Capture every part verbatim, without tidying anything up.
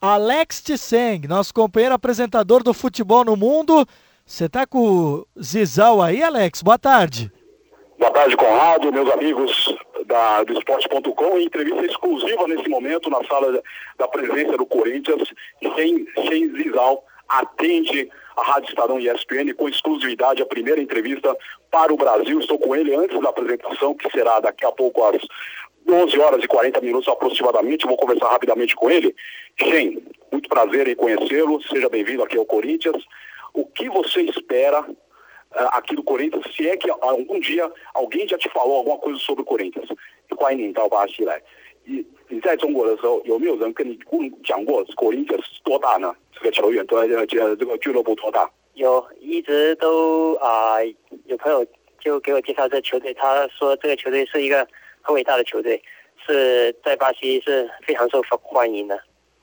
Alex Tseng, nosso companheiro apresentador do Futebol no Mundo. Você tá com o Zizal aí, Alex? Boa tarde. Boa tarde, Conrado, meus amigos da, do esporte ponto com, entrevista exclusiva nesse momento na sala da presença do Corinthians. Sem, sem Zizal atende a Rádio Estadão e E S P N com exclusividade a primeira entrevista para o Brasil. Estou com ele antes da apresentação, que será daqui a pouco às doze horas e quarenta minutos aproximadamente. Vou conversar rapidamente com ele. Shen, muito prazer em conhecê-lo. Seja bem-vindo aqui ao Corinthians. O que você espera uh, aqui do Corinthians? Se é que algum dia alguém já te falou alguma coisa sobre o Corinthians? 欢迎你到巴西来。你你在中国的时候，有没有人跟你讲过 Corinthians 多大呢？这个球员多，这这个俱乐部多大？ 有，一直都啊、呃，有朋友就给我介绍这球队，他说这个球队是一个很伟大的球队，是在巴西是非常受欢迎的。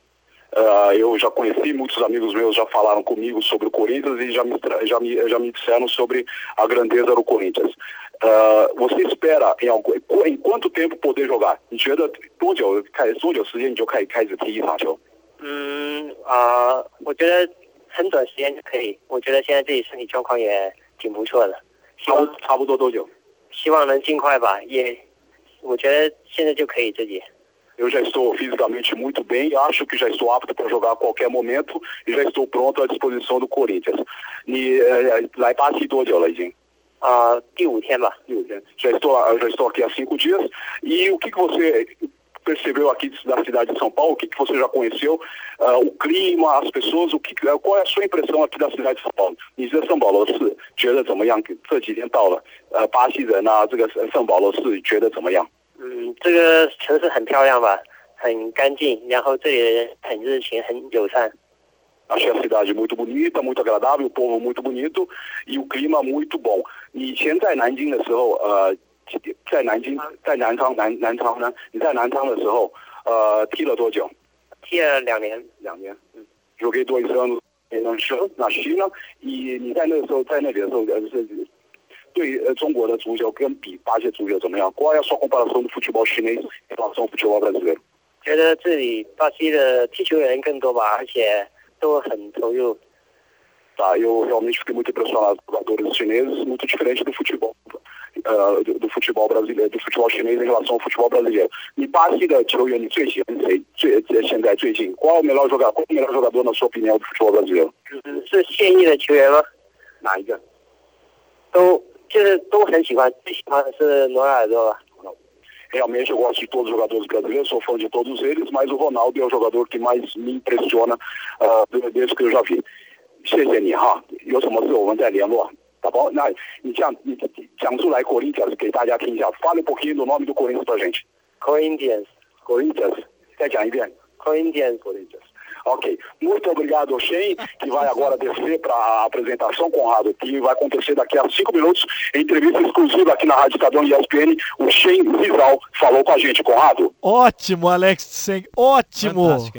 Uh, eu já conheci, muitos amigos meus já falaram comigo sobre o Corinthians e já me, já me, já me disseram sobre a grandeza do Corinthians. Uh, você espera em, algum, em quanto tempo poder jogar? 你觉得多久开多久时间你就可以开始踢一场球？ 嗯啊、呃，我觉得很短时间就可以。我觉得现在自己身体状况也挺不错的。 差不差不多多久？ 希望能尽快吧。也，我觉得现在就可以自己。 Eu já estou fisicamente muito bem, acho que já estou apto para jogar a qualquer momento e já estou pronto à disposição do Corinthians. 你呃来巴西多久了已经？ 啊、呃，第五天吧。 第五天。Já estou já estou aqui há cinco dias. E o que que você percebeu aqui da cidade de São Paulo? O que que você já conheceu? Uh, o clima, as pessoas, o que qual é a sua impressão aqui da cidade de São Paulo? 你在圣保罗市觉得怎么样？这几天到了，呃，巴西人啊，这个圣保罗市觉得怎么样？ 嗯，这个城市很漂亮吧，很干净，然后这里的人很热情，很友善。 Achei a cidade muito bonita, muito agradável, o povo muito bonito e o clima muito bom. 你以前在南京的时候，呃，在南京，在南昌南南昌呢？你在南昌的时候，呃，踢了多久？ 踢了两年， 两年。嗯 Joguei dois anos na China e 你在那个时候在那里的时候，呃是。 对中国的足球跟比巴西足球怎么样？ Qual é a sua comparação do futebol chinês em relação ao futebol brasileiro? 觉得这里巴西的踢球人更多吧，而且都很投入。 Tá, eu realmente fiquei muito impressionado com os jogadores chineses, muito diferente do futebol, uh, do, do futebol brasileiro, do futebol chinês em relação ao futebol brasileiro. 你巴西的球员你最喜欢谁？最现在最近 qual é o melhor jogador? Qual é o melhor jogador na sua opinião do futebol brasileiro? 嗯，是现役的球员吗？ 哪一个？ 都。 就是都很喜欢，最喜欢的是罗纳尔多吧。 Realmente eu gosto de todos os jogadores brasileiros, sou fã de todos eles, mas o Ronaldo é o jogador que mais me impressiona uh, desde que eu já vi. 谢谢你哈，有什么事我们再联络，tá bom? 那你这样你讲出来 Corinthians 给大家听一下 ，fale um pouquinho do nome do Corinthians pra gente. Corinthians, Corinthians, 再讲一遍 Corinthians, Corinthians. Ok, muito obrigado ao Shen, que vai agora descer para a apresentação, Conrado, que vai acontecer daqui a cinco minutos, entrevista exclusiva aqui na Rádio Estadão e E S P N, o Shen Zizal falou com a gente, Conrado. Ótimo, Alex Tseng, ótimo! Fantástico.